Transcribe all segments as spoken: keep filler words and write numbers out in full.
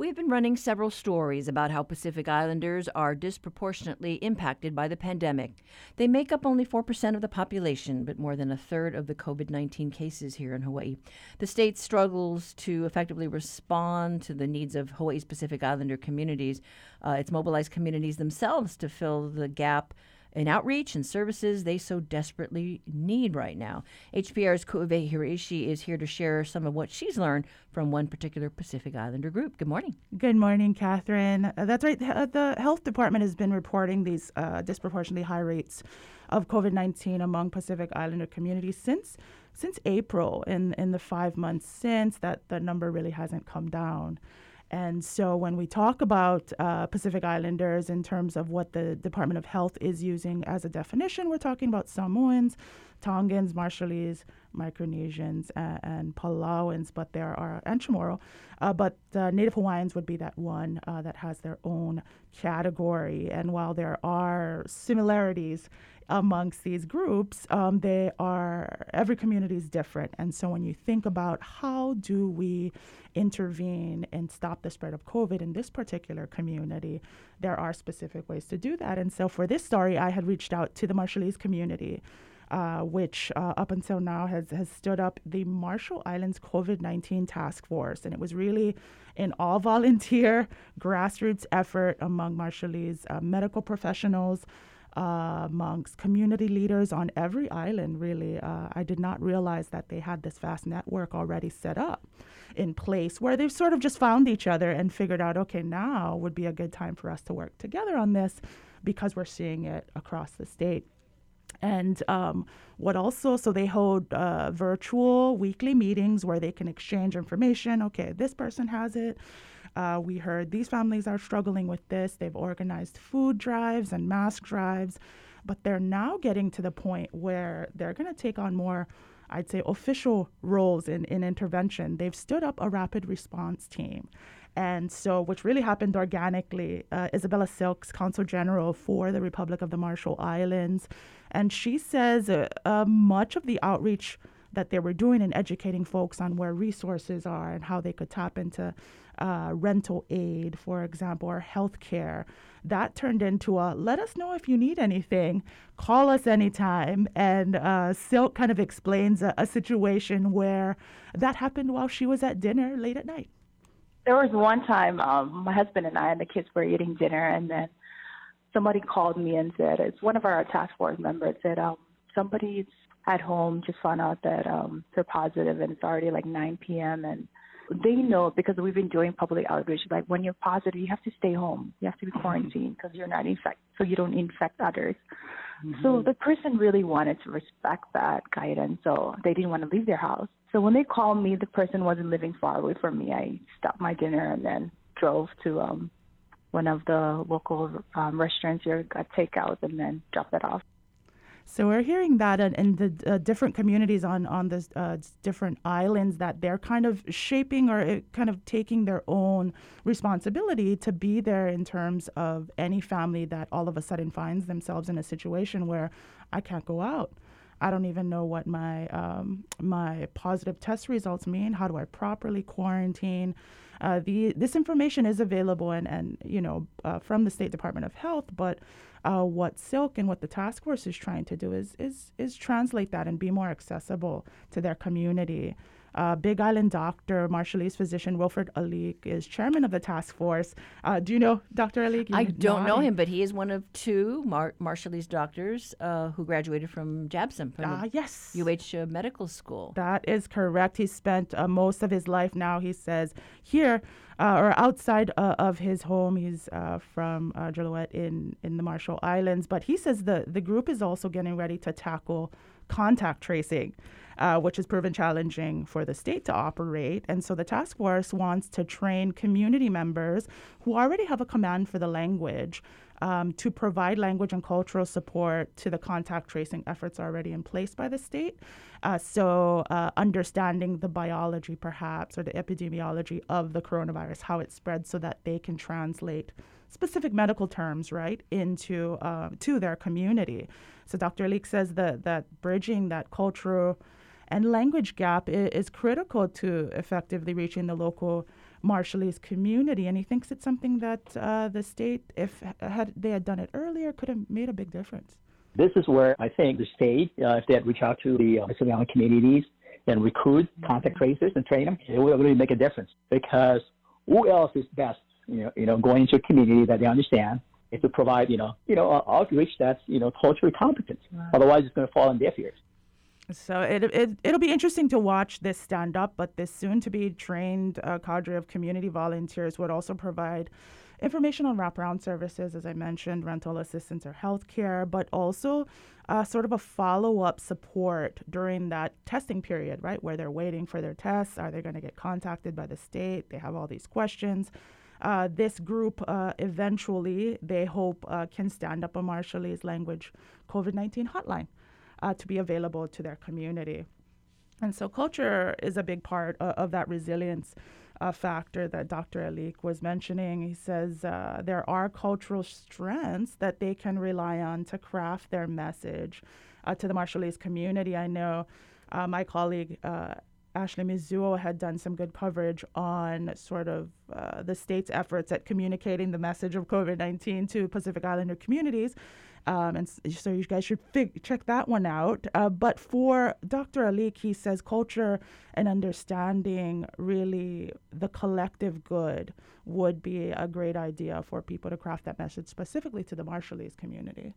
We've been running several stories about how Pacific Islanders are disproportionately impacted by the pandemic. They make up only four percent of the population, but more than a third of the COVID nineteen cases here in Hawaii. The state struggles to effectively respond to the needs of Hawaii's Pacific Islander communities. Uh, it's mobilized communities themselves to fill the gap in outreach and services they so desperately need right now. H P R's Ku'uwehi Hiraishi is here to share some of what she's learned from one particular Pacific Islander group. Good morning. Good morning, Catherine. Uh, that's right. The, uh, the health department has been reporting these uh, disproportionately high rates of COVID nineteen among Pacific Islander communities since since April. In, in the five months since, that the number really hasn't come down. And so when we talk about uh, Pacific Islanders in terms of what the Department of Health is using as a definition, we're talking about Samoans, Tongans, Marshallese, Micronesians, uh, and Palauans, but there are, and Chamorro, uh, but uh, Native Hawaiians would be that one uh, that has their own category. And while there are similarities amongst these groups, um, they are, every community is different. And so when you think about how do we intervene and stop the spread of COVID in this particular community, there are specific ways to do that. And so for this story, I had reached out to the Marshallese community, uh, which uh, up until now has, has stood up the Marshall Islands COVID nineteen Task Force. And it was really an all-volunteer grassroots effort among Marshallese uh, medical professionals, Uh, amongst community leaders on every island, really. Uh, I did not realize that they had this vast network already set up in place where they've sort of just found each other and figured out, okay, now would be a good time for us to work together on this because we're seeing it across the state. And um, what also, so they hold uh, virtual weekly meetings where they can exchange information. Okay, this person has it. Uh, we heard these families are struggling with this. They've organized food drives and mask drives, but they're now getting to the point where they're going to take on more, I'd say, official roles in, in intervention. They've stood up a rapid response team. And so, which really happened organically, uh, Isabella Silks, Consul General for the Republic of the Marshall Islands, and she says uh, uh, much of the outreach that they were doing and educating folks on where resources are and how they could tap into uh, rental aid, for example, or health care. That turned into a, let us know if you need anything, call us anytime. And uh, Silk kind of explains a, a situation where that happened while she was at dinner late at night. There was one time um, my husband and I and the kids were eating dinner, and then somebody called me and said, it's one of our task force members, said, um, somebody's at home just found out that um, they're positive, and it's already like nine p.m. And they know, because we've been doing public outreach, like when you're positive, you have to stay home. You have to be quarantined because you're not infected, so you don't infect others. Mm-hmm. So the person really wanted to respect that guidance, so they didn't want to leave their house. So when they called me, the person wasn't living far away from me. I stopped my dinner and then drove to um, one of the local um, restaurants here, got takeout, and then dropped it off. So we're hearing that in, in the uh, different communities on, on the uh, different islands, that they're kind of shaping or uh, kind of taking their own responsibility to be there in terms of any family that all of a sudden finds themselves in a situation where I can't go out. I don't even know what my um, my positive test results mean. How do I properly quarantine? Uh, the this information is available and, and you know uh, from the State Department of Health, but uh, what Silk and what the task force is trying to do is is is translate that and be more accessible to their community. Uh, Big Island doctor, Marshallese physician Wilfred Alik is chairman of the task force. Uh, do you know Doctor Alik? You I don't know him. him, but he is one of two Mar- Marshallese doctors uh, who graduated from JABSOM, from Ah, yes. U H uh, Medical School. That is correct. He spent uh, most of his life now, he says, here uh, or outside uh, of his home. He's uh, from uh, Joliet in, in the Marshall Islands. But he says the, the group is also getting ready to tackle contact tracing, uh, which has proven challenging for the state to operate. And so the task force wants to train community members who already have a command for the language um, to provide language and cultural support to the contact tracing efforts already in place by the state. Uh, so uh, understanding the biology, perhaps, or the epidemiology of the coronavirus, how it spreads, so that they can translate specific medical terms, right, into uh, to their community. So Doctor Leek says that, that bridging that cultural and language gap is, is critical to effectively reaching the local Marshallese community. And he thinks it's something that uh, the state, if had they had done it earlier, could have made a big difference. This is where I think the state, uh, if they had reached out to the uh, Pacific Island communities and recruit contact tracers and train them, it would really make a difference. Because who else is best, you know, you know, going into a community that they understand, is to provide, you know, you know, outreach that's, you know, culturally competent. Wow. Otherwise, it's going to fall on deaf ears. So it, it, it'll be interesting to watch this stand up, but this soon-to-be trained uh, cadre of community volunteers would also provide information on wraparound services, as I mentioned, rental assistance or health care, but also uh, sort of a follow-up support during that testing period, right, where they're waiting for their tests. Are they going to get contacted by the state? They have all these questions. Uh, this group uh, eventually, they hope, uh, can stand up a Marshallese language COVID nineteen hotline uh, to be available to their community. And so culture is a big part uh, of that resilience uh, factor that Doctor Alik was mentioning. He says uh, there are cultural strengths that they can rely on to craft their message uh, to the Marshallese community. I know uh, my colleague uh, Ashley Mizuo had done some good coverage on sort of uh, the state's efforts at communicating the message of COVID nineteen to Pacific Islander communities. Um, and so you guys should fig- check that one out. Uh, but for Doctor Alik, he says culture and understanding really the collective good would be a great idea for people to craft that message specifically to the Marshallese community.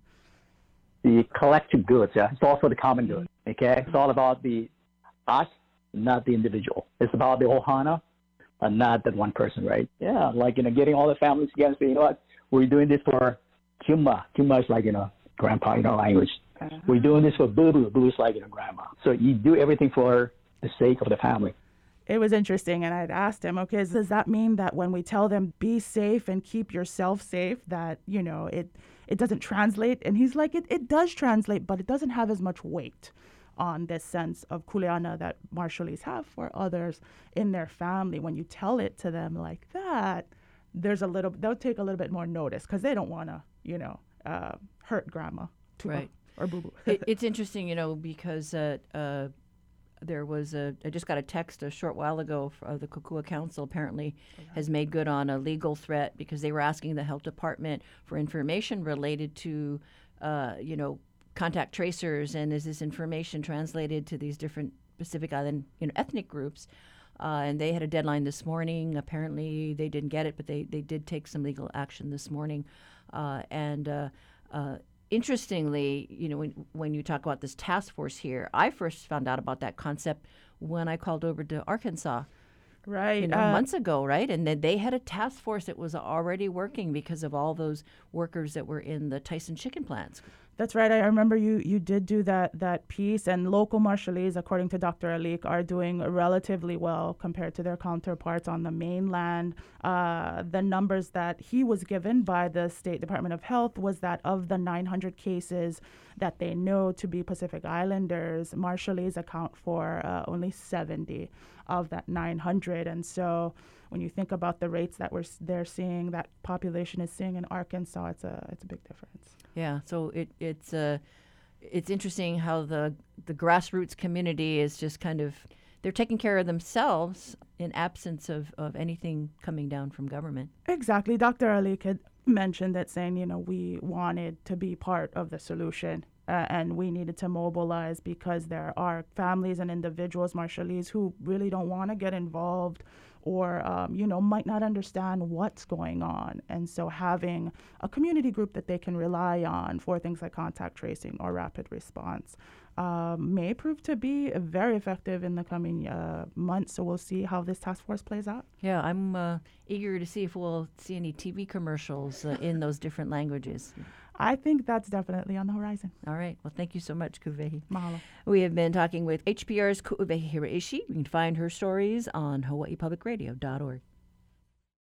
The collective goods, yeah, it's also the common good, okay? It's all about the us, not the individual. It's about the ohana, and not that one person, right? Yeah, like, you know, getting all the families together and say, you know what, we're doing this for Kimma. Kimma is like, you know, grandpa in our language. Uh-huh. We're doing this for Boo-Boo. Boo is like, you know, grandma. So you do everything for the sake of the family. It was interesting, and I'd asked him, okay, does that mean that when we tell them be safe and keep yourself safe, that, you know, it, it doesn't translate? And he's like, it, it does translate, but it doesn't have as much weight on this sense of kuleana that Marshallese have for others in their family. When you tell it to them like that, there's a little, they'll take a little bit more notice because they don't want to, you know, uh, hurt grandma too, right. or boo-boo. it, it's interesting, you know, because uh, uh, there was a, I just got a text a short while ago. Uh, the Kukua Council apparently okay. has made good on a legal threat because they were asking the health department for information related to, uh, you know, contact tracers, and is this information translated to these different Pacific Island, you know, ethnic groups? Uh, and they had a deadline this morning. Apparently, they didn't get it, but they, they did take some legal action this morning. Uh, and uh, uh, interestingly, you know, when, when you talk about this task force here, I first found out about that concept when I called over to Arkansas. Right. You know, uh, months ago, right? And then they had a task force that was already working because of all those workers that were in the Tyson chicken plants. That's right. I remember you, you did do that that piece, and local Marshallese, according to Doctor Alik, are doing relatively well compared to their counterparts on the mainland. Uh, the numbers that he was given by the State Department of Health was that of the nine hundred cases that they know to be Pacific Islanders, Marshallese account for uh, only seventy of that nine hundred. And so when you think about the rates that we're they're seeing, that population is seeing in Arkansas, it's a it's a big difference. Yeah, so it it's uh, it's interesting how the the grassroots community is just kind of, they're taking care of themselves in absence of, of anything coming down from government. Exactly. Doctor Alik had mentioned that, saying, you know, we wanted to be part of the solution. Uh, and we needed to mobilize because there are families and individuals, Marshallese, who really don't want to get involved or, um, you know, might not understand what's going on. And so having a community group that they can rely on for things like contact tracing or rapid response um, may prove to be very effective in the coming uh, months. So we'll see how this task force plays out. Yeah, I'm uh, eager to see if we'll see any T V commercials uh, in those different languages. I think that's definitely on the horizon. All right. Well, thank you so much, Ku'uwehi. Mahalo. We have been talking with H P R's Ku'uwehi Hiraishi. You can find her stories on hawaii public radio dot org.